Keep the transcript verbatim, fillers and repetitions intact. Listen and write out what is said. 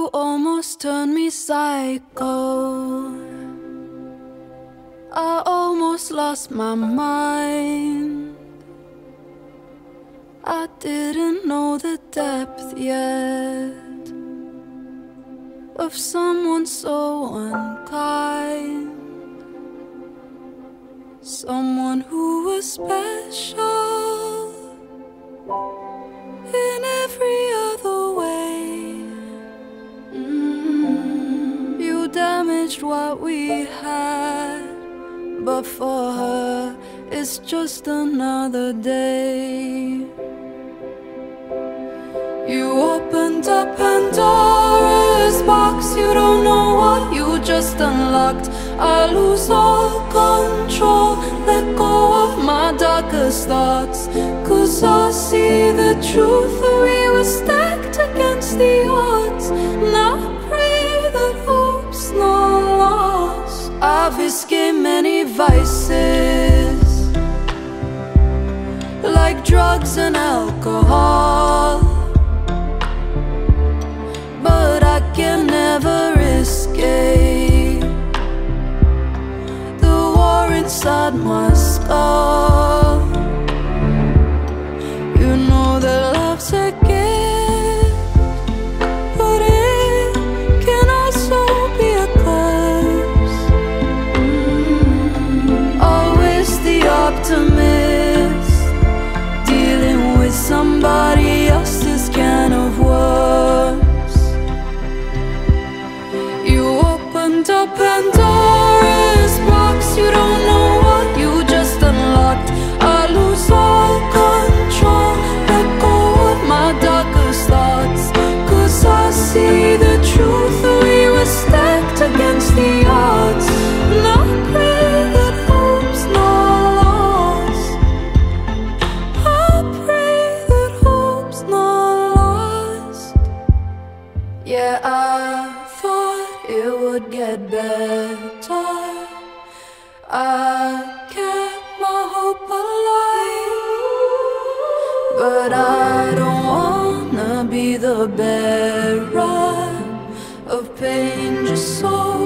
You almost turned me psycho. I almost lost my mind. I didn't know the depth yet of someone so unkind, someone who was special in every other way. Mm-hmm. You damaged what we had, but for her it's just another day. You opened up Pandora's box. You don't know what you just unlocked. I lose all control, let go of my darkest thoughts, 'cause I see the truth, that we were stacked against the odds. And I pray that hope's not lost. I've escaped many vices, like drugs and alcohol, but I can never escape the war inside my skull. You know that love's a gift, but it can also be a curse. Mm-hmm. Always the optimist, dealing with somebody else's can of worms. You opened up Pandora's box. You don't know what you just unlocked. I lose all control, let go of my darkest thoughts, 'cause I see the truth, that we were stacked against the odds. And I pray that hope's not lost. I pray that hope's not lost. Yeah, I thought it would get better. I kept my hope alive, but I don't wanna be the bearer of pain just so